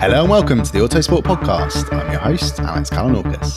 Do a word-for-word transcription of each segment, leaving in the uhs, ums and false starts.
Hello and welcome to the Autosport Podcast. I'm your host, Alex Kalinauckas.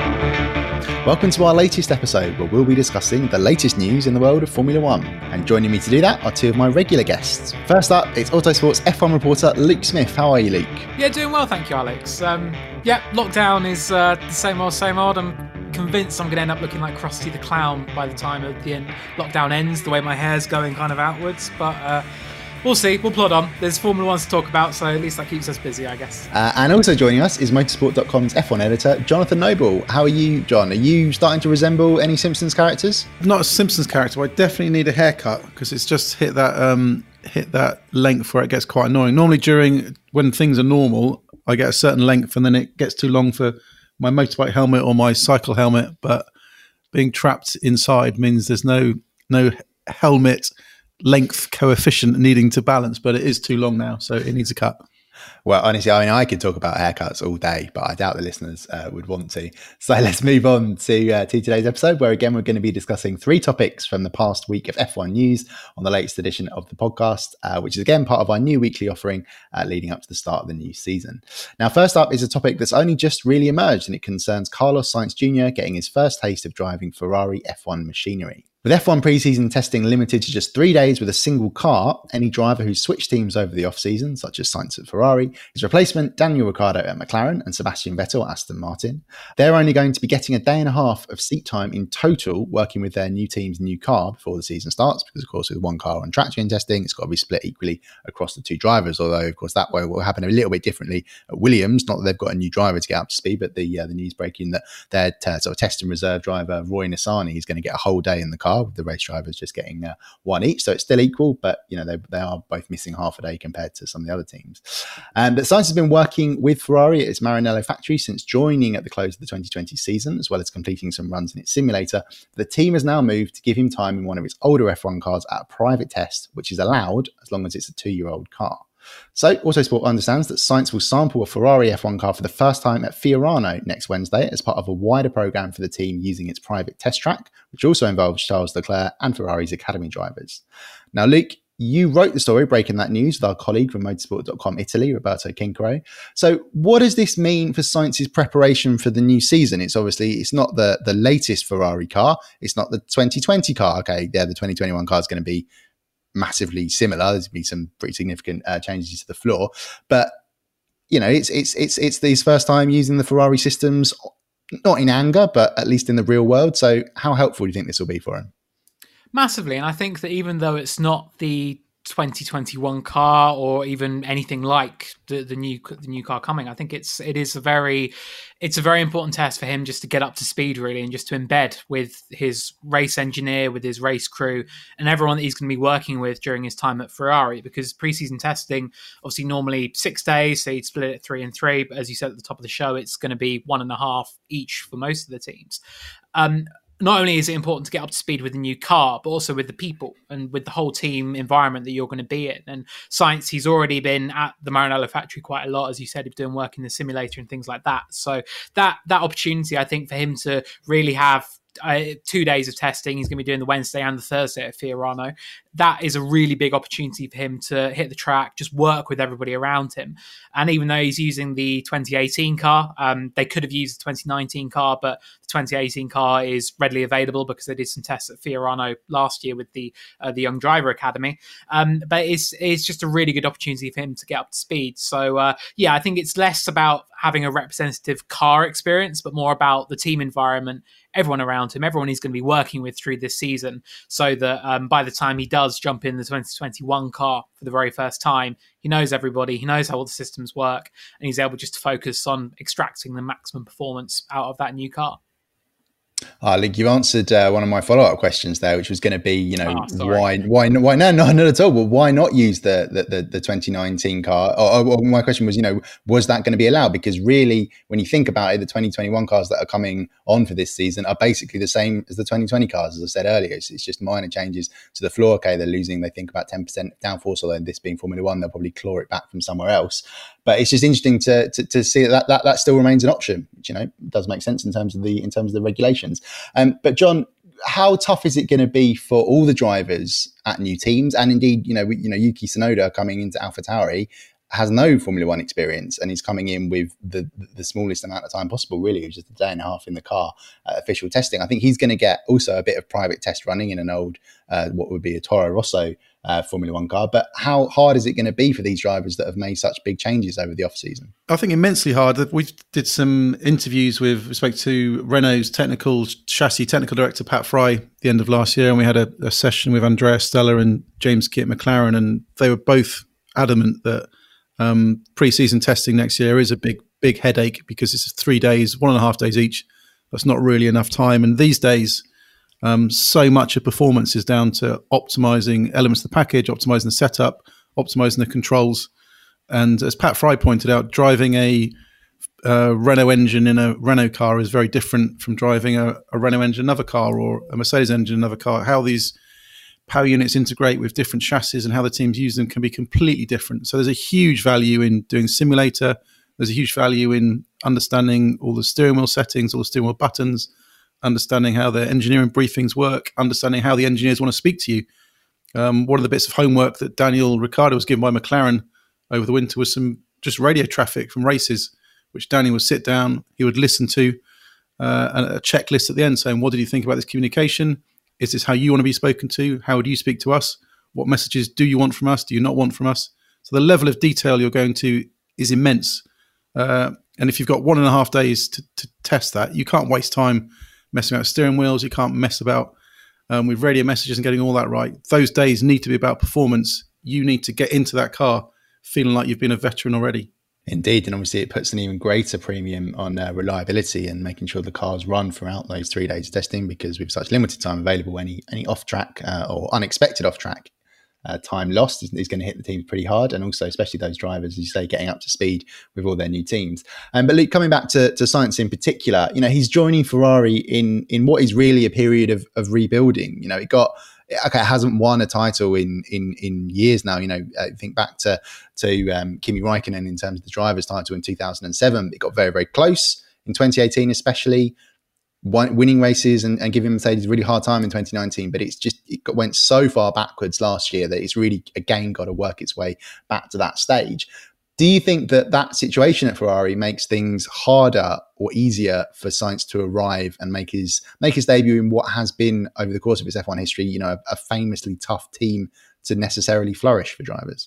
Welcome to our latest episode where we'll be discussing the latest news in the world of Formula One. And joining me to do that are two of my regular guests. First up, it's Autosport's F one reporter, Luke Smith. How are you, Luke? Yeah, doing well, thank you, Alex. Um, yeah, lockdown is uh, the same old, same old. I'm convinced I'm going to end up looking like Krusty the Clown by the time of the end, lockdown ends, the way my hair's going kind of outwards. But uh, we'll see, we'll plod on. There's Formula One to talk about, so at least that keeps us busy, I guess. Uh, and also joining us is motorsport dot com's F one editor, Jonathan Noble. How are you, John? Are you starting to resemble any Simpsons characters? Not a Simpsons character, but I definitely need a haircut because it's just hit that um, hit that length where it gets quite annoying. Normally during, when things are normal, I get a certain length and then it gets too long for my motorbike helmet or my cycle helmet, but being trapped inside means there's no no helmet length coefficient needing to balance, but it is too long now, so it needs a cut. Well, honestly, I mean, I could talk about haircuts all day, but I doubt the listeners uh, would want to. So let's move on to, uh, to today's episode, where again, we're going to be discussing three topics from the past week of F one news on the latest edition of the podcast, uh, which is again part of our new weekly offering uh, leading up to the start of the new season. Now, first up is a topic that's only just really emerged, and it concerns Carlos Sainz Junior getting his first taste of driving Ferrari F one machinery. With F one pre-season testing limited to just three days with a single car, any driver who switched teams over the off-season, such as Sainz at Ferrari, his replacement Daniel Ricciardo at McLaren and Sebastian Vettel at Aston Martin, they're only going to be getting a day and a half of seat time in total working with their new team's new car before the season starts, because of course with one car on track during testing, it's got to be split equally across the two drivers, although of course that way will happen a little bit differently at Williams. Not that they've got a new driver to get up to speed, but the uh, the news breaking that their uh, sort of test and reserve driver Roy Nissany is going to get a whole day in the car, with the race drivers just getting uh, one each. So it's still equal, but you know they, they are both missing half a day compared to some of the other teams. Um, but Sainz has been working with Ferrari at its Maranello factory since joining at the close of the twenty twenty season, as well as completing some runs in its simulator. The team has now moved to give him time in one of its older F one cars at a private test, which is allowed as long as it's a two-year-old car. So, Autosport understands that Sainz will sample a Ferrari F one car for the first time at Fiorano next Wednesday as part of a wider programme for the team using its private test track, which also involves Charles Leclerc and Ferrari's academy drivers. Now, Luke, you wrote the story breaking that news with our colleague from motorsport dot com Italy, Roberto Quincaro. So what does this mean for Sainz's preparation for the new season? It's obviously, it's not the, the latest Ferrari car. It's not the twenty twenty car. Okay, yeah, the twenty twenty-one car is going to be massively similar. There's been some pretty significant uh, changes to the floor, but you know, it's it's it's it's his first time using the Ferrari systems, not in anger, but at least in the real world. So, how helpful do you think this will be for him? Massively, and I think that even though it's not the twenty twenty-one car or even anything like the, the new the new car coming, I think it's it is a very it's a very important test for him just to get up to speed really, and just to embed with his race engineer, with his race crew, and everyone that he's going to be working with during his time at Ferrari. Because preseason testing, obviously normally six days, so he'd split it at three and three. But as you said at the top of the show, it's going to be one and a half each for most of the teams. Um, Not only is it important to get up to speed with the new car, but also with the people and with the whole team environment that you're going to be in. And Sainz, he's already been at the Maranello factory quite a lot, as you said, he's doing work in the simulator and things like that. So that that opportunity, I think, for him to really have Uh, two days of testing, he's going to be doing the Wednesday and the Thursday at Fiorano. That is a really big opportunity for him to hit the track, just work with everybody around him. And even though he's using the twenty eighteen car, um, they could have used the twenty nineteen car, but the twenty eighteen car is readily available because they did some tests at Fiorano last year with the uh, the Young Driver Academy. Um, but it's it's just a really good opportunity for him to get up to speed. So uh, yeah, I think it's less about having a representative car experience, but more about the team environment, everyone around him, everyone he's going to be working with through this season, so that um, by the time he does jump in the twenty twenty-one car for the very first time, he knows everybody, he knows how all the systems work, and he's able just to focus on extracting the maximum performance out of that new car. Ah, Luke, you answered uh, one of my follow-up questions there, which was going to be, you know, oh, why, why, why, no, no, not at all. Well, why not use the the, the, the twenty nineteen car? Or, or my question was, you know, was that going to be allowed? Because really, when you think about it, the twenty twenty-one cars that are coming on for this season are basically the same as the twenty twenty cars, as I said earlier. It's, it's just minor changes to the floor. Okay, they're losing, they think, about ten percent downforce, although this being Formula One, they'll probably claw it back from somewhere else. But it's just interesting to to, to see that, that that still remains an option, which, you know, does make sense in terms of the in terms of the regulations. Um, but John, how tough is it going to be for all the drivers at new teams, and indeed, you know, we, you know, Yuki Tsunoda coming into AlphaTauri? has no Formula One experience, and he's coming in with the the smallest amount of time possible, really, just a day and a half in the car at official testing. I think he's going to get also a bit of private test running in an old, uh, what would be a Toro Rosso uh, Formula One car. But how hard is it going to be for these drivers that have made such big changes over the off-season? I think immensely hard. We did some interviews with respect to Renault's technical chassis technical director, Pat Fry, at the end of last year, and we had a, a session with Andrea Stella and James Kit McLaren, and they were both adamant that Um, pre-season testing next year is a big, big headache because it's three days, one and a half days each. That's not really enough time. And these days, um, so much of performance is down to optimizing elements of the package, optimizing the setup, optimizing the controls. And as Pat Fry pointed out, driving a, a Renault engine in a Renault car is very different from driving a, a Renault engine in another car or a Mercedes engine in another car. How these power units integrate with different chassis and how the teams use them can be completely different. So there's a huge value in doing simulator. There's a huge value in understanding all the steering wheel settings, all the steering wheel buttons, understanding how the engineering briefings work, understanding how the engineers want to speak to you. Um, one of the bits of homework that Daniel Ricciardo was given by McLaren over the winter was some just radio traffic from races, which Danny would sit down, he would listen to uh, a checklist at the end saying, what did you think about this communication? Is this how you want to be spoken to? How would you speak to us? What messages do you want from us? Do you not want from us? So the level of detail you're going to is immense. Uh, and if you've got one and a half days to, to test that, you can't waste time messing about steering wheels. You can't mess about um, with radio messages and getting all that right. Those days need to be about performance. You need to get into that car feeling like you've been a veteran already. Indeed, and obviously it puts an even greater premium on uh, reliability and making sure the cars run throughout those three days of testing, because with such limited time available, any any off-track uh, or unexpected off-track uh, time lost is, is going to hit the teams pretty hard, and also especially those drivers, as you say, getting up to speed with all their new teams. Um, but Luke, coming back to, to Sainz in particular, you know, he's joining Ferrari in in what is really a period of, of rebuilding. You know, it got... Okay, it hasn't won a title in in in years now. You know, I think back to to um, Kimi Räikkönen in terms of the drivers' title in two thousand seven. It got very very close in twenty eighteen, especially won, winning races and, and giving Mercedes a really hard time in twenty nineteen. But it's just it got, went so far backwards last year that it's really again got to work its way back to that stage. Do you think that that situation at Ferrari makes things harder or easier for Sainz to arrive and make his make his debut in what has been, over the course of his F one history, you know, a, a famously tough team to necessarily flourish for drivers?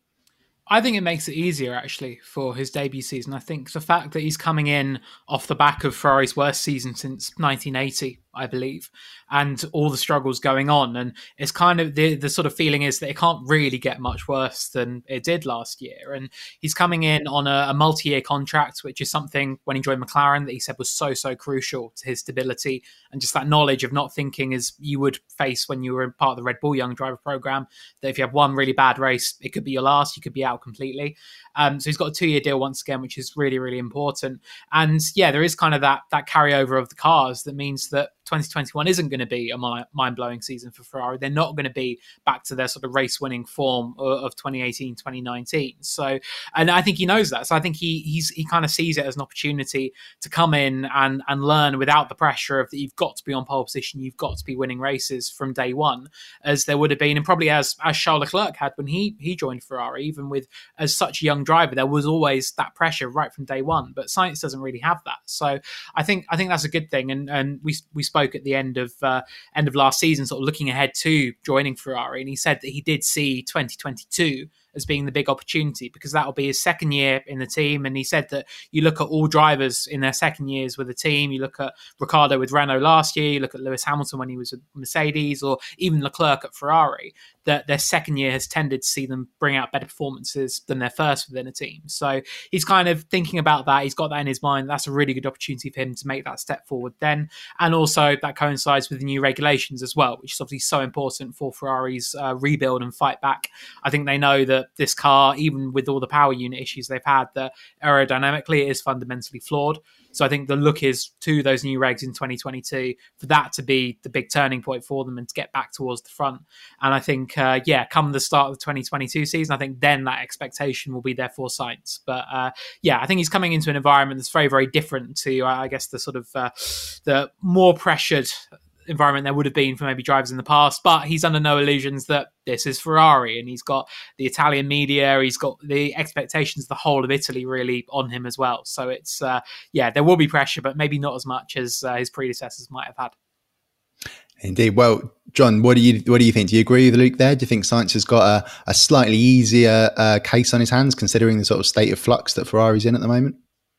I think it makes it easier, actually, for his debut season. I think the fact that he's coming in off the back of Ferrari's worst season since nineteen eighty, I believe, and all the struggles going on. And it's kind of the, the sort of feeling is that it can't really get much worse than it did last year. And he's coming in on a, a multi-year contract, which is something when he joined McLaren that he said was so, so crucial to his stability and just that knowledge of not thinking as you would face when you were part of the Red Bull Young Driver program, that if you have one really bad race, it could be your last, you could be out completely. Um, so he's got a two-year deal once again, which is really, really important. And yeah, there is kind of that that carryover of the cars that means that twenty twenty-one isn't going to be a mind-blowing season for Ferrari. They're not going to be back to their sort of race-winning form of twenty eighteen, twenty nineteen. So, and I think he knows that. So I think he he's he kind of sees it as an opportunity to come in and and learn without the pressure of that you've got to be on pole position, you've got to be winning races from day one, as there would have been, and probably as as Charles Leclerc had when he he joined Ferrari. Even with as such a young driver, there was always that pressure right from day one. But Sainz doesn't really have that. So I think I think that's a good thing. And and we we spoke at the end of uh, end of last season, sort of looking ahead to joining Ferrari, and he said that he did see twenty twenty-two as being the big opportunity because that'll be his second year in the team. And he said that you look at all drivers in their second years with the team, you look at Ricciardo with Renault last year, you look at Lewis Hamilton when he was with Mercedes, or even Leclerc at Ferrari, that their second year has tended to see them bring out better performances than their first within a team. So he's kind of thinking about that. He's got that in his mind. That's a really good opportunity for him to make that step forward then. And also that coincides with the new regulations as well, which is obviously so important for Ferrari's uh, rebuild and fight back. I think they know that this car, even with all the power unit issues they've had, that aerodynamically it is fundamentally flawed. So I think the look is to those new regs in twenty twenty-two for that to be the big turning point for them and to get back towards the front. And I think, uh, yeah, come the start of the twenty twenty-two season, I think then that expectation will be there for Sainz. But uh, yeah, I think he's coming into an environment that's very, very different to, uh, I guess, the sort of uh, the more pressured environment there would have been for maybe drivers in the past, but he's under no illusions that this is Ferrari, and he's got the Italian media, he's got the expectations of the whole of Italy really on him as well. So it's, uh, yeah, there will be pressure, but maybe not as much as uh, his predecessors might have had. Indeed. Well, John, what do you what do you think? Do you agree with Luke there? Do you think Sainz has got a, a slightly easier uh, case on his hands, considering the sort of state of flux that Ferrari's in at the moment?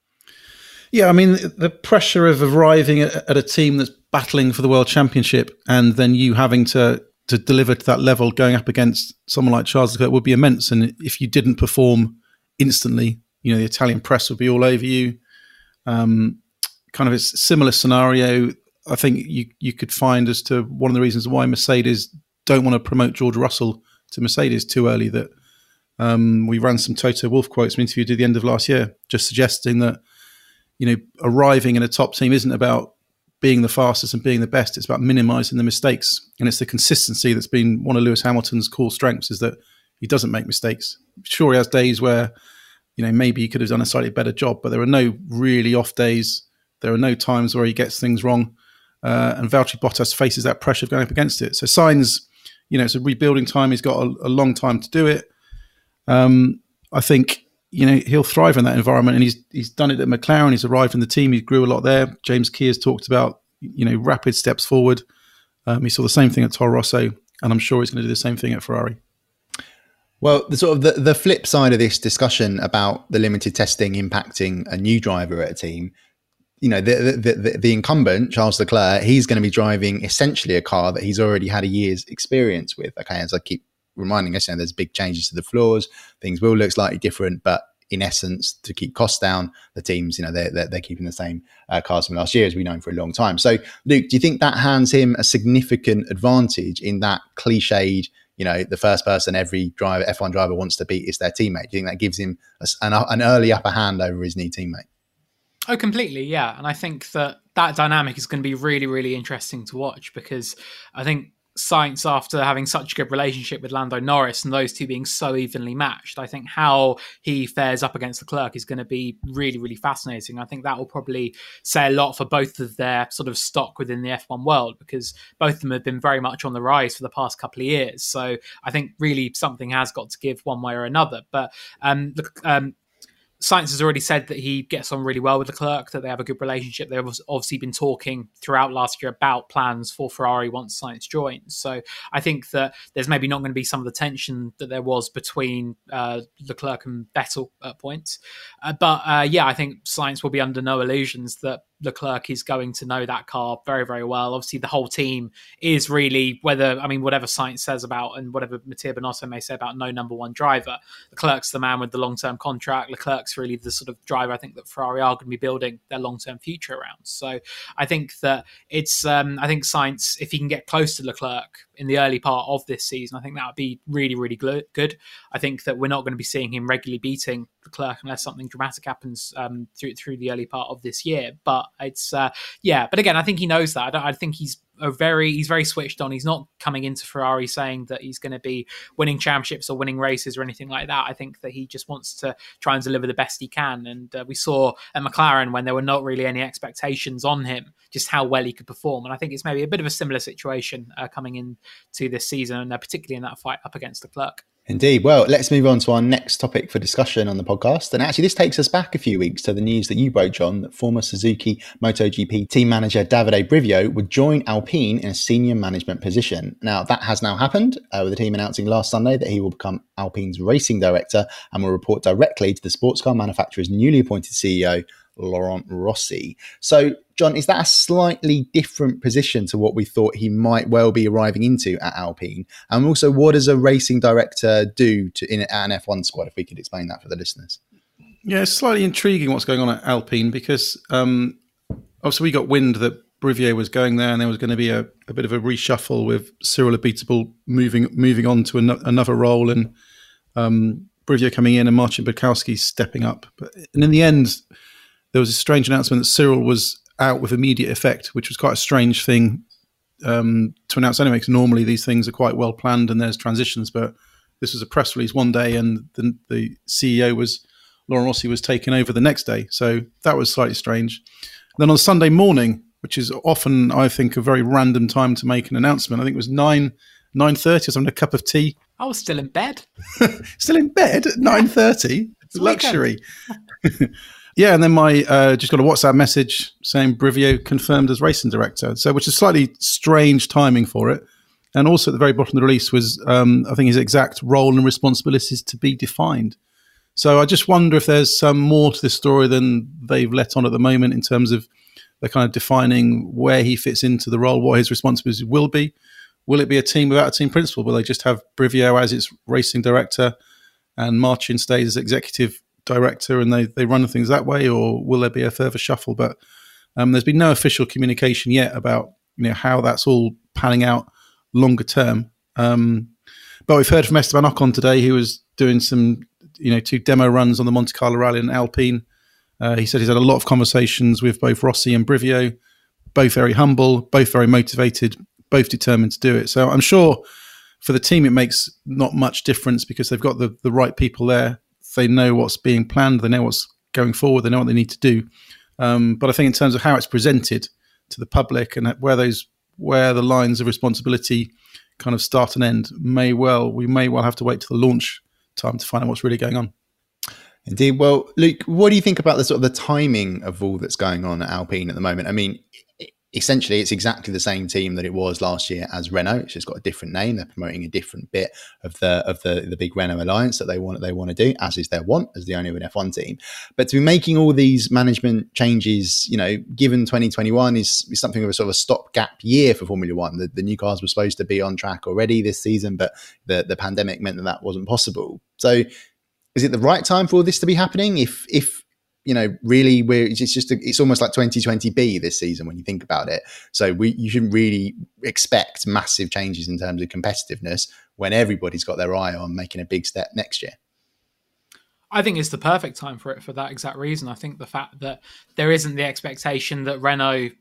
Yeah, I mean, the pressure of arriving at, at a team that's battling for the World Championship and then you having to to deliver to that level going up against someone like Charles Leclerc would be immense. And if you didn't perform instantly, you know, the Italian press would be all over you. Um, kind of a similar scenario, I think you you could find as to one of the reasons why Mercedes don't want to promote George Russell to Mercedes too early. That um, we ran some Toto Wolff quotes from an interview at the end of last year, just suggesting that, you know, arriving in a top team isn't about being the fastest and being the best. It's about minimising the mistakes, and it's the consistency that's been one of Lewis Hamilton's core strengths, is that he doesn't make mistakes. Sure, he has days where, you know, maybe he could have done a slightly better job, but there are no really off days. There are no times where he gets things wrong. Uh, and Valtteri Bottas faces that pressure of going up against it. So Sainz, you know, it's a rebuilding time. He's got a, a long time to do it. Um, I think, you know, he'll thrive in that environment, and he's he's done it at McLaren. He's arrived in the team. He grew a lot there. James Key has talked about, you know, rapid steps forward. Um, he saw the same thing at Toro Rosso, and I'm sure he's going to do the same thing at Ferrari. Well, the sort of the, the flip side of this discussion about the limited testing impacting a new driver at a team, you know, the, the the the incumbent, Charles Leclerc, he's going to be driving essentially a car that he's already had a year's experience with. Okay, as I keep reminding us, you know, there's big changes to the floors. Things will look slightly different, but in essence, to keep costs down, the teams, you know, they're, they're, they're keeping the same uh, cars from last year, as we've known for a long time. So, Luke, do you think that hands him a significant advantage in that cliched, you know, the first person every driver, F one driver wants to beat is their teammate? Do you think that gives him a, an, an early upper hand over his new teammate? Oh, completely, yeah. And I think that that dynamic is going to be really, really interesting to watch, because I think Sainz, after having such a good relationship with Lando Norris and those two being so evenly matched, I think how he fares up against Leclerc is going to be really, really fascinating. I think that will probably say a lot for both of their sort of stock within the F one world, because both of them have been very much on the rise for the past couple of years. So I think really something has got to give one way or another. But um, um Sainz has already said that he gets on really well with Leclerc, that they have a good relationship. They've obviously been talking throughout last year about plans for Ferrari once Sainz joins. So I think that there's maybe not going to be some of the tension that there was between uh, Leclerc and Vettel at points. Uh, but uh, yeah, I think Sainz will be under no illusions that Leclerc is going to know that car very, very well. Obviously, the whole team is really, whether, I mean, whatever Sainz says about, and whatever Mattia Binotto may say about no number one driver, Leclerc's the man with the long-term contract. Leclerc's really the sort of driver I think that Ferrari are going to be building their long-term future around. So I think that it's, um, I think Sainz, if he can get close to Leclerc in the early part of this season, I think that would be really, really good. I think that we're not going to be seeing him regularly beating Leclerc unless something dramatic happens um, through through the early part of this year. But it's uh, yeah. But again, I think he knows that. I, don't, I think he's a very he's very switched on. He's not coming into Ferrari saying that he's going to be winning championships or winning races or anything like that. I think that he just wants to try and deliver the best he can. And uh, we saw at McLaren, when there were not really any expectations on him, just how well he could perform. And I think it's maybe a bit of a similar situation uh, coming into this season, and uh, particularly in that fight up against Leclerc. Indeed. Well, let's move on to our next topic for discussion on the podcast. And actually, this takes us back a few weeks to the news that you broke, John, that former Suzuki MotoGP team manager Davide Brivio would join Alpine in a senior management position. Now, that has now happened, uh, with the team announcing last Sunday that he will become Alpine's racing director and will report directly to the sports car manufacturer's newly appointed C E O, Laurent Rossi. So, John, is that a slightly different position to what we thought he might well be arriving into at Alpine? And also, what does a racing director do to in an F one squad, if we could explain that for the listeners? Yeah, it's slightly intriguing what's going on at Alpine, because um, obviously we got wind that Brivio was going there, and there was going to be a, a bit of a reshuffle with Cyril Abiteboul moving moving on to an, another role, and um, Brivio coming in and Marcin Budkowski stepping up. But, and in the end, there was a strange announcement that Cyril was out with immediate effect, which was quite a strange thing um, to announce anyway, because normally these things are quite well planned and there's transitions, but this was a press release one day and the, the C E O was, Laurent Rossi was taken over the next day. So that was slightly strange. And then on Sunday morning, which is often, I think, a very random time to make an announcement. I think it was nine nine thirty or something, a cup of tea. I was still in bed. Still in bed at nine thirty? Luxury. Yeah, and then my uh, just got a WhatsApp message saying Brivio confirmed as racing director. So, which is slightly strange timing for it. And also at the very bottom of the release was, um, I think, his exact role and responsibilities to be defined. So I just wonder if there's some more to this story than they've let on at the moment in terms of they're kind of defining where he fits into the role, what his responsibilities will be. Will it be a team without a team principal? Will they just have Brivio as its racing director and Marcin stays as executive director and they, they run things that way? Or will there be a further shuffle? But um, there's been no official communication yet about, you know, how that's all panning out longer term. Um, but we've heard from Esteban Ocon today, who was doing some, you know, two demo runs on the Monte Carlo Rally and Alpine. Uh, he said he's had a lot of conversations with both Rossi and Brivio, both very humble, both very motivated, both determined to do it. So I'm sure for the team, it makes not much difference because they've got the, the right people there. They know what's being planned. They know what's going forward. They know what they need to do. Um, but I think in terms of how it's presented to the public and where those where the lines of responsibility kind of start and end, may well we may well have to wait till the launch time to find out what's really going on. Indeed. Well, Luke, what do you think about the sort of the timing of all that's going on at Alpine at the moment? I mean, essentially, it's exactly the same team that it was last year as Renault. It's just got a different name. They're promoting a different bit of the of the, the big Renault alliance that they want they want to do, as is their want as the owner of an F one team. But to be making all these management changes, you know, given twenty twenty-one is, is something of a sort of a stopgap year for Formula One. The, the new cars were supposed to be on track already this season, but the, the pandemic meant that that wasn't possible. So, is it the right time for all this to be happening? If if you know, really, we're it's just a, it's almost like twenty twenty B this season when you think about it. So we you shouldn't really expect massive changes in terms of competitiveness when everybody's got their eye on making a big step next year. I think it's the perfect time for it for that exact reason. I think the fact that there isn't the expectation that Renault,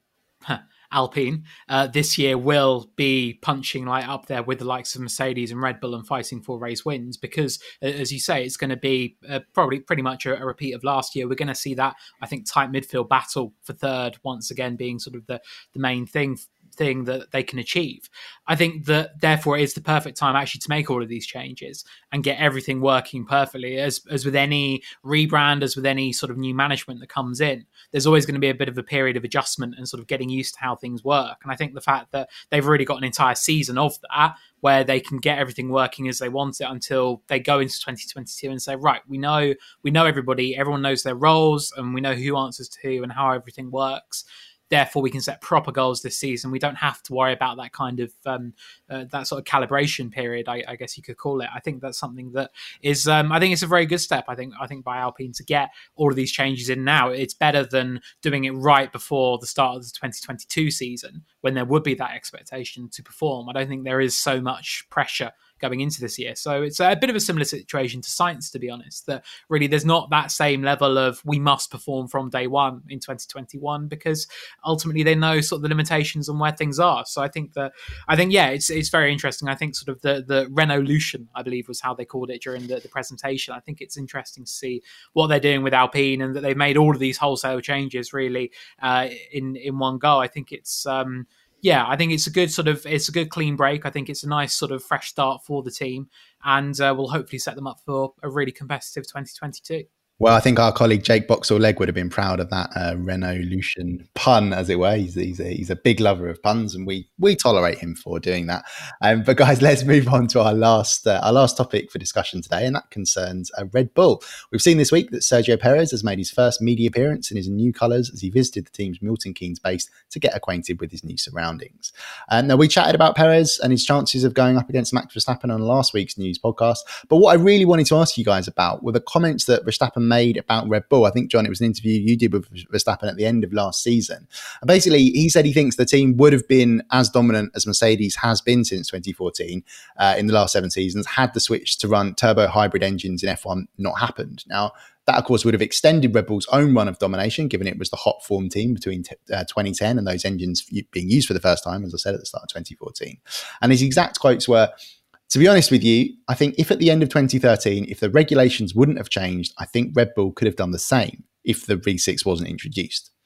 Alpine, uh, this year will be punching like up there with the likes of Mercedes and Red Bull and fighting for race wins because, as you say, it's going to be uh, probably pretty much a, a repeat of last year. We're going to see that, I think, tight midfield battle for third once again being sort of the, the main thing thing that they can achieve. I think that therefore it is the perfect time actually to make all of these changes and get everything working perfectly. As as with any rebrand, as with any sort of new management that comes in, there's always going to be a bit of a period of adjustment and sort of getting used to how things work. And I think the fact that they've already got an entire season of that where they can get everything working as they want it until they go into twenty twenty-two and say, right, we know we know everybody, everyone knows their roles and we know who answers to who and how everything works. Therefore, we can set proper goals this season. We don't have to worry about that kind of um, uh, that sort of calibration period, I, I guess you could call it. I think that's something that is. Um, I think it's a very good step. I think. I think by Alpine to get all of these changes in now, it's better than doing it right before the start of the twenty twenty-two season when there would be that expectation to perform. I don't think there is so much pressure going into this year. So it's a bit of a similar situation to Sainz, to be honest, that really there's not that same level of we must perform from day one in twenty twenty-one because ultimately they know sort of the limitations and where things are. So I think that, I think, yeah, it's it's very interesting. I think sort of the, the Renaulution, I believe was how they called it during the, the presentation. I think it's interesting to see what they're doing with Alpine and that they've made all of these wholesale changes really uh, in, in one go. I think it's, um, Yeah, I think it's a good sort of, it's a good clean break. I think it's a nice sort of fresh start for the team and uh, will hopefully set them up for a really competitive twenty twenty-two. Well, I think our colleague Jake Boxall-Legg would have been proud of that uh, Renaulution pun, as it were. He's, he's, a, he's a big lover of puns, and we we tolerate him for doing that. Um, but guys, let's move on to our last uh, our last topic for discussion today, and that concerns uh, Red Bull. We've seen this week that Sergio Perez has made his first media appearance in his new colours as he visited the team's Milton Keynes base to get acquainted with his new surroundings. Um, now, we chatted about Perez and his chances of going up against Max Verstappen on last week's news podcast, but what I really wanted to ask you guys about were the comments that Verstappen made about Red Bull. I think, John, it was an interview you did with Verstappen at the end of last season. And basically, he said he thinks the team would have been as dominant as Mercedes has been since twenty fourteen uh, in the last seven seasons had the switch to run turbo hybrid engines in F one not happened. Now, that, of course, would have extended Red Bull's own run of domination, given it was the hot form team between t- uh, twenty ten and those engines being used for the first time, as I said at the start of twenty fourteen. And his exact quotes were, to be honest with you, I think if at the end of twenty thirteen, if the regulations wouldn't have changed, I think Red Bull could have done the same if the V six wasn't introduced.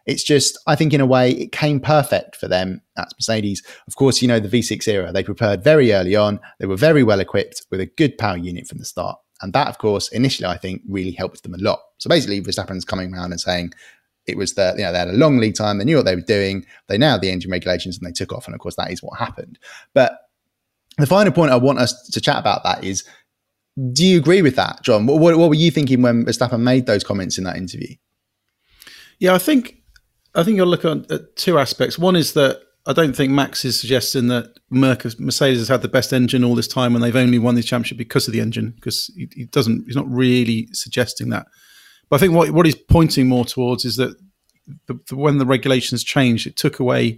It's just, I think in a way, it came perfect for them. That's Mercedes. Of course, you know, the V six era, they prepared very early on. They were very well equipped with a good power unit from the start. And that, of course, initially, I think really helped them a lot. So basically, Verstappen's coming around and saying it was the, you know, they had a long lead time. They knew what they were doing. They nailed the engine regulations and they took off. And of course, that is what happened. But the final point I want us to chat about that is, do you agree with that, John? What, what, what were you thinking when Verstappen made those comments in that interview? Yeah, I think I think you'll look at, at two aspects. One is that I don't think Max is suggesting that Mercedes has had the best engine all this time and they've only won the championship because of the engine, because he, he doesn't. He's not really suggesting that. But I think what what he's pointing more towards is that the, the, when the regulations changed, it took away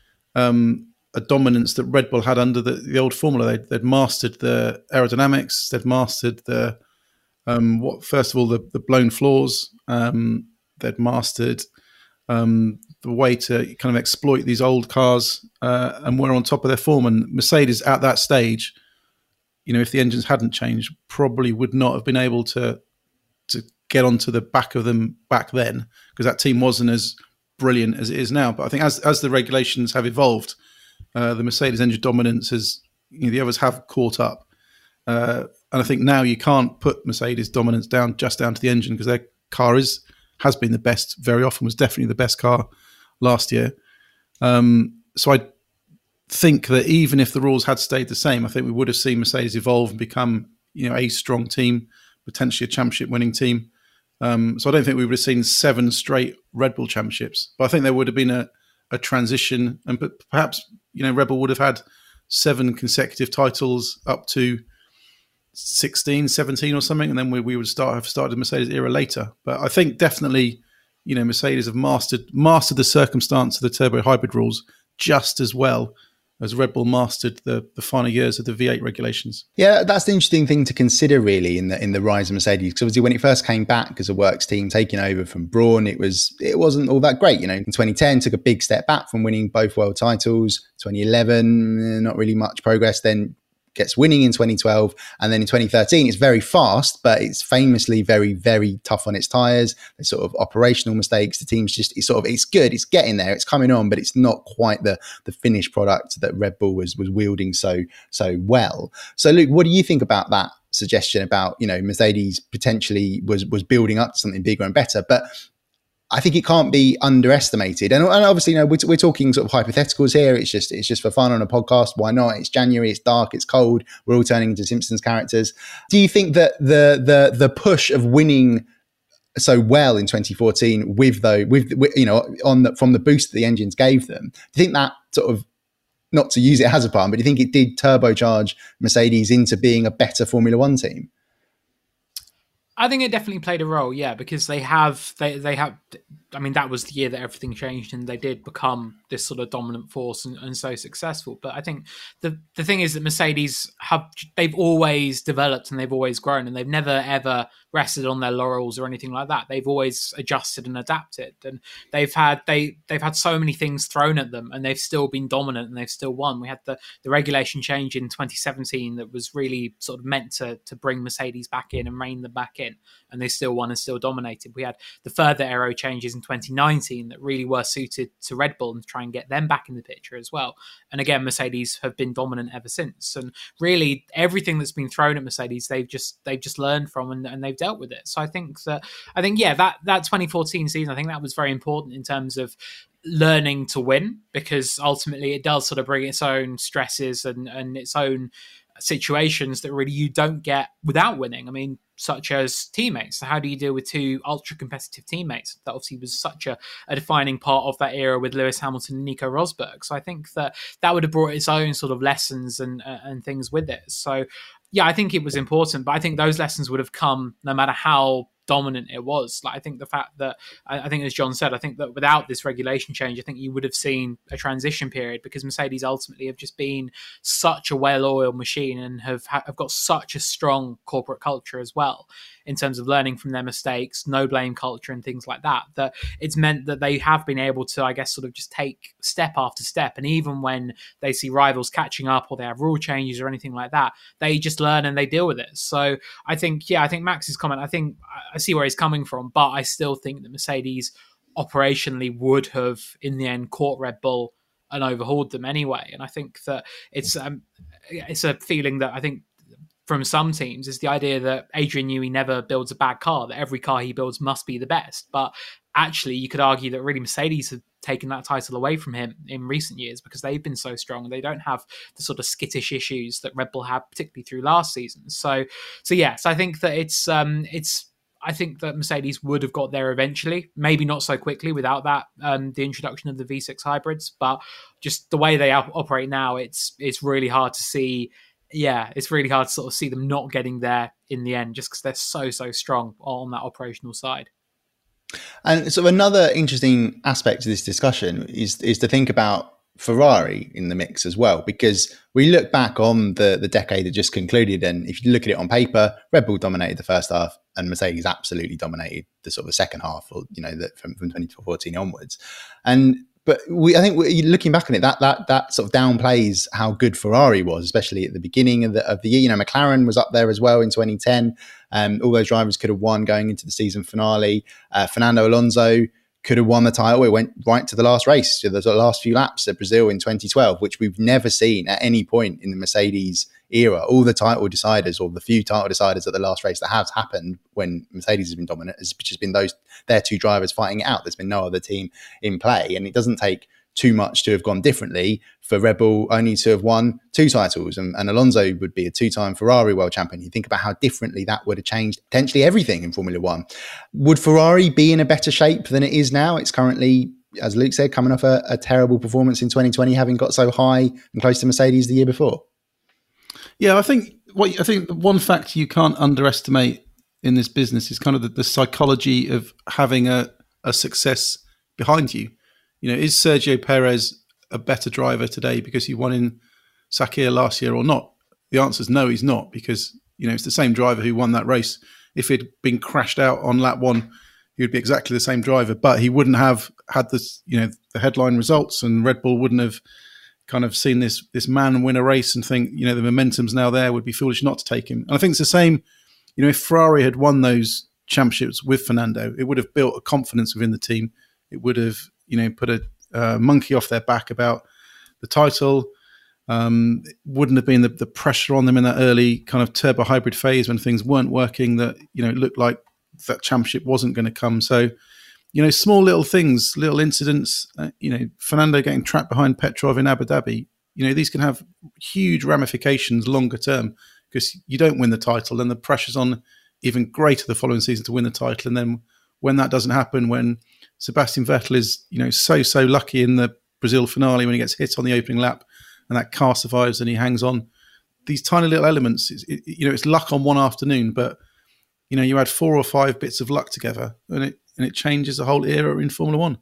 um, a dominance that Red Bull had under the, the old formula. They'd, they'd mastered the aerodynamics. They'd mastered the um, what first of all the, the blown floors. Um, they'd mastered um, the way to kind of exploit these old cars, uh, and were on top of their form. And Mercedes at that stage, you know, if the engines hadn't changed, probably would not have been able to to get onto the back of them back then, because that team wasn't as brilliant as it is now. But I think as as the regulations have evolved, uh, the Mercedes engine dominance has, you know, the others have caught up. Uh, and I think now you can't put Mercedes dominance down just down to the engine, because their car is has been the best very often, was definitely the best car last year. Um, so I think that even if the rules had stayed the same, I think we would have seen Mercedes evolve and become, you know, a strong team, potentially a championship winning team. Um, so I don't think we would have seen seven straight Red Bull championships, but I think there would have been a, a transition, and perhaps, you know, Red Bull would have had seven consecutive titles up to sixteen, seventeen or something, and then we, we would start have started the Mercedes era later. But I think definitely, you know, Mercedes have mastered mastered the circumstance of the turbo hybrid rules just as well as Red Bull mastered the, the final years of the V eight regulations. Yeah, that's the interesting thing to consider, really, in the in the rise of Mercedes. Because obviously, when it first came back as a works team, taking over from Brawn, it was it wasn't all that great. You know, in twenty ten, took a big step back from winning both world titles. twenty eleven, not really much progress. Then gets winning in twenty twelve, and then in twenty thirteen it's very fast, but it's famously very, very tough on its tires. There's sort of operational mistakes. The team's just, it's sort of, it's good, it's getting there, it's coming on, but it's not quite the the finished product that Red Bull was was wielding so so well. So Luke, what do you think about that suggestion about, you know, Mercedes potentially was was building up to something bigger and better? But I think it can't be underestimated. And, and obviously, you know, we're, we're talking sort of hypotheticals here. It's just it's just for fun on a podcast. Why not? It's January, it's dark, it's cold. We're all turning into Simpsons characters. Do you think that the the the push of winning so well in twenty fourteen with though with, with you know on the, from the boost that the engines gave them, do you think that sort of, not to use it as a pun, but do you think it did turbocharge Mercedes into being a better Formula One team? I think it definitely played a role, yeah, because they have, they they have, I mean, that was the year that everything changed and they did become this sort of dominant force and, and so successful. But I think the the thing is that Mercedes have, they've always developed and they've always grown, and they've never ever rested on their laurels or anything like that. They've always adjusted and adapted, and they've had they they've had so many things thrown at them, and they've still been dominant and they've still won. We had the the regulation change in twenty seventeen that was really sort of meant to to bring Mercedes back in and rein them back in, and they still won and still dominated. We had the further aero changes in twenty nineteen that really were suited to Red Bull and to try and get them back in the picture as well. And again, Mercedes have been dominant ever since. And really, everything that's been thrown at Mercedes, they've just they've just learned from and, and they've dealt with it. So I think that I think yeah, that that twenty fourteen season, I think that was very important in terms of learning to win, because ultimately it does sort of bring its own stresses and and its own situations that really you don't get without winning. I mean, such as teammates. So how do you deal with two ultra competitive teammates? That obviously was such a, a defining part of that era with Lewis Hamilton and Nico Rosberg. So I think that that would have brought its own sort of lessons and uh, and things with it. So yeah, I think it was important, but I think those lessons would have come no matter how dominant it was. Like, I think the fact that, I think as John said, I think that without this regulation change, I think you would have seen a transition period, because Mercedes ultimately have just been such a well-oiled machine and have have got such a strong corporate culture as well, in terms of learning from their mistakes, no blame culture and things like that, that it's meant that they have been able to, I guess, sort of just take step after step. And even when they see rivals catching up or they have rule changes or anything like that, they just learn and they deal with it. So I think, yeah, I think Max's comment, I think I see where he's coming from, but I still think that Mercedes operationally would have in the end caught Red Bull and overhauled them anyway. And I think that it's um, it's a feeling that I think from some teams is the idea that Adrian Newey never builds a bad car, that every car he builds must be the best. But actually, you could argue that really Mercedes have taken that title away from him in recent years because they've been so strong. They don't have the sort of skittish issues that Red Bull had, particularly through last season. So, so yes, I think that it's um, it's. I think that Mercedes would have got there eventually, maybe not so quickly without that um, the introduction of the V six hybrids, but just the way they op- operate now, it's it's really hard to see. Yeah, it's really hard to sort of see them not getting there in the end, just because they're so so strong on that operational side. And so another interesting aspect of this discussion is is to think about Ferrari in the mix as well, because we look back on the, the decade that just concluded, and if you look at it on paper, Red Bull dominated the first half and Mercedes absolutely dominated the sort of the second half, or you know, the, from, from twenty fourteen onwards. And but we, I think we, looking back on it, that that that sort of downplays how good Ferrari was, especially at the beginning of the of the year. You know, McLaren was up there as well in twenty ten. Um, all those drivers could have won going into the season finale. Uh, Fernando Alonso could have won the title. It went right to the last race, to the last few laps at Brazil in twenty twelve, which we've never seen at any point in the Mercedes era. All the title deciders, or the few title deciders at the last race that has happened when Mercedes has been dominant, has just been those their two drivers fighting it out. There's been no other team in play, and it doesn't take too much to have gone differently for Red Bull only to have won two titles, and, and Alonso would be a two-time Ferrari world champion. You think about how differently that would have changed potentially everything in Formula One. Would Ferrari be in a better shape than it is now? It's currently, as Luke said, coming off a, a terrible performance in twenty twenty, having got so high and close to Mercedes the year before. Yeah, I think what I think one fact you can't underestimate in this business is kind of the, the psychology of having a, a success behind you. You know, is Sergio Perez a better driver today because he won in Sakhir last year or not? The answer is no, he's not, because, you know, it's the same driver who won that race. If he'd been crashed out on lap one, he would be exactly the same driver, but he wouldn't have had this, you know, the headline results, and Red Bull wouldn't have kind of seen this this man win a race and think, you know, the momentum's now there, would be foolish not to take him. And I think it's the same, you know, if Ferrari had won those championships with Fernando, it would have built a confidence within the team. It would have, you know, put a uh, monkey off their back about the title. Um, it wouldn't have been the, the pressure on them in that early kind of turbo hybrid phase when things weren't working, that, you know, it looked like that championship wasn't going to come. So, you know, small little things, little incidents, uh, you know, Fernando getting trapped behind Petrov in Abu Dhabi, you know, these can have huge ramifications longer term, because you don't win the title and the pressure's on even greater the following season to win the title. And then when that doesn't happen, when Sebastian Vettel is, you know, so, so lucky in the Brazil finale when he gets hit on the opening lap and that car survives and he hangs on, these tiny little elements, it, you know, it's luck on one afternoon, but, you know, you add four or five bits of luck together and it and it changes the whole era in Formula One.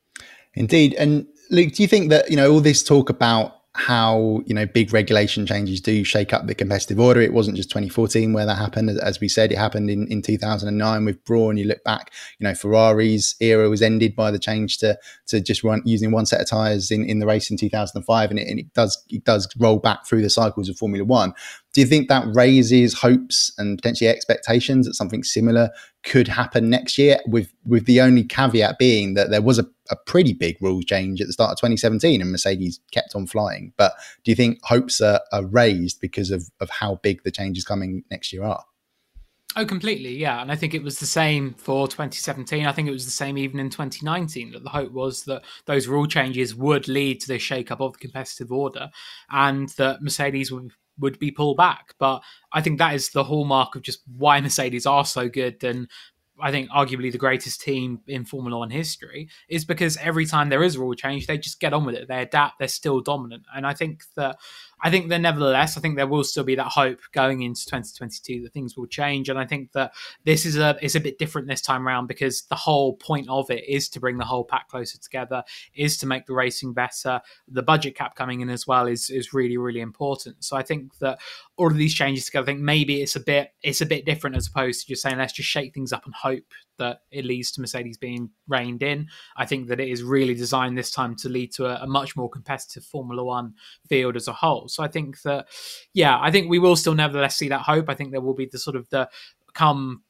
Indeed. And Luke, do you think that, you know, all this talk about how, you know, big regulation changes do shake up the competitive order? It wasn't just twenty fourteen where that happened. As we said, it happened in, in two thousand nine with Brawn. You look back, you know, Ferrari's era was ended by the change to to just run using one set of tyres in, in the race in two thousand five. And it, and it does it does roll back through the cycles of Formula One. Do you think that raises hopes and potentially expectations that something similar could happen next year, with with the only caveat being that there was a, a pretty big rule change at the start of twenty seventeen and Mercedes kept on flying? But do you think hopes are, are raised because of, of how big the changes coming next year are? Oh, completely, yeah. And I think it was the same for twenty seventeen. I think it was the same even in twenty nineteen, that the hope was that those rule changes would lead to this shake-up of the competitive order and that Mercedes would would be pulled back. But I think that is the hallmark of just why Mercedes are so good, and I think arguably the greatest team in Formula One history, is because every time there is a rule change, they just get on with it. They adapt. They're still dominant. And I think that I think that nevertheless, I think there will still be that hope going into twenty twenty-two that things will change. And I think that this is a is a bit different this time around, because the whole point of it is to bring the whole pack closer together, is to make the racing better. The budget cap coming in as well is is really, really important. So I think that all of these changes together, I think maybe it's a bit it's a bit different, as opposed to just saying let's just shake things up and hope that it leads to Mercedes being reined in. I think that it is really designed this time to lead to a, a much more competitive Formula One field as a whole. So I think that, yeah, I think we will still nevertheless see that hope. I think there will be the sort of the come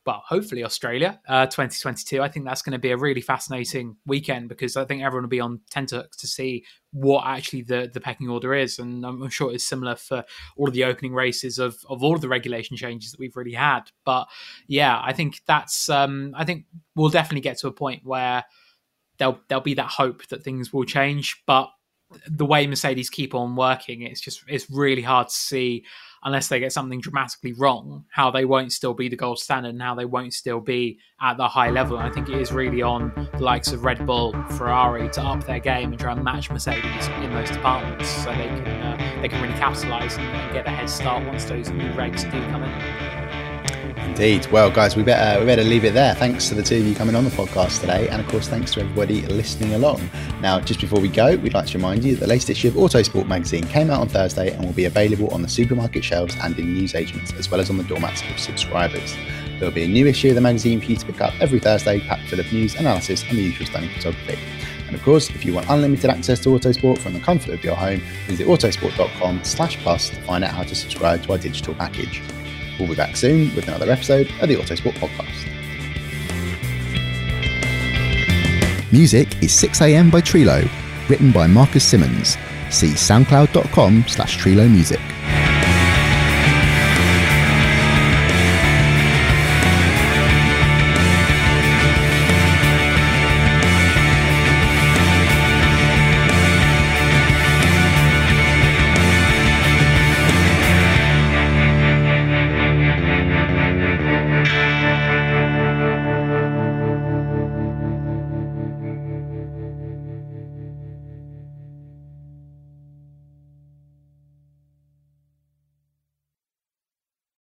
well, hopefully Australia, uh, twenty twenty-two. I think that's going to be a really fascinating weekend because I think everyone will be on tenterhooks to see what actually the, the pecking order is. And I'm sure it's similar for all of the opening races of, of all of the regulation changes that we've really had. But yeah, I think that's, um, I think we'll definitely get to a point where there'll, there'll be that hope that things will change. But the way Mercedes keep on working, it's just, it's really hard to see, unless they get something dramatically wrong, how they won't still be the gold standard and how they won't still be at the high level. And I think it is really on the likes of Red Bull, Ferrari to up their game and try and match Mercedes in those departments so they can uh, they can really capitalise and, and get a head start once those new regs do come in. Indeed. Well, guys, we better we better leave it there. Thanks to the two of you coming on the podcast today, and of course, thanks to everybody listening along. Now, just before we go, we'd like to remind you that the latest issue of Autosport magazine came out on Thursday and will be available on the supermarket shelves and in newsagents, as well as on the doormats of subscribers. There will be a new issue of the magazine for you to pick up every Thursday, packed full of news, analysis, and the usual stunning photography. And of course, if you want unlimited access to Autosport from the comfort of your home, visit autosport.com slash plus to find out how to subscribe to our digital package. We'll be back soon with another episode of the Autosport Podcast. Music is six a.m. by Trilo, written by Marcus Simmons. See soundcloud.com slash Trilo Music.